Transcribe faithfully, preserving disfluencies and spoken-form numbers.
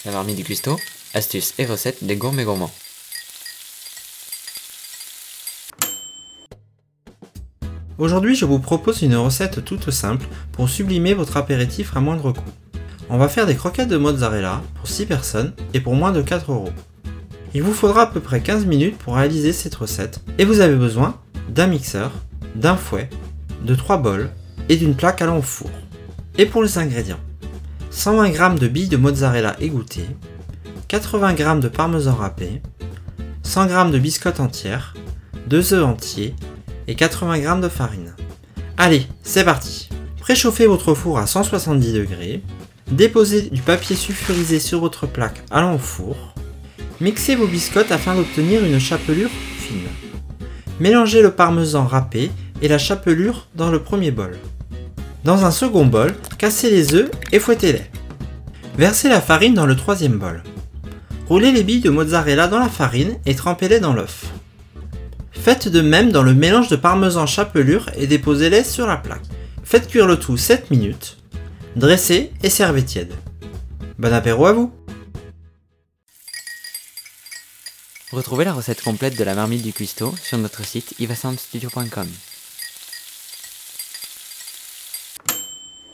La marmite du cuistot, astuces et recettes des gourmets gourmands. Aujourd'hui, je vous propose une recette toute simple pour sublimer votre apéritif à moindre coût. On va faire des croquettes de mozzarella pour six personnes et pour moins de quatre euros. Il vous faudra à peu près quinze minutes pour réaliser cette recette et vous avez besoin d'un mixeur, d'un fouet, de trois bols et d'une plaque allant au four. Et pour les ingrédients, cent vingt grammes de billes de mozzarella égouttées, quatre-vingts grammes de parmesan râpé, cent grammes de biscottes entières, deux œufs entiers et quatre-vingts grammes de farine. Allez, c'est parti! Préchauffez votre four à cent soixante-dix degrés, déposez du papier sulfurisé sur votre plaque allant au four, mixez vos biscottes afin d'obtenir une chapelure fine. Mélangez le parmesan râpé et la chapelure dans le premier bol. Dans un second bol, cassez les œufs et fouettez-les. Versez la farine dans le troisième bol. Roulez les billes de mozzarella dans la farine et trempez-les dans l'œuf. Faites de même dans le mélange de parmesan chapelure et déposez-les sur la plaque. Faites cuire le tout sept minutes. Dressez et servez tiède. Bon apéro à vous! Retrouvez la recette complète de la marmite du cuistot sur notre site ivasoundstudio point com.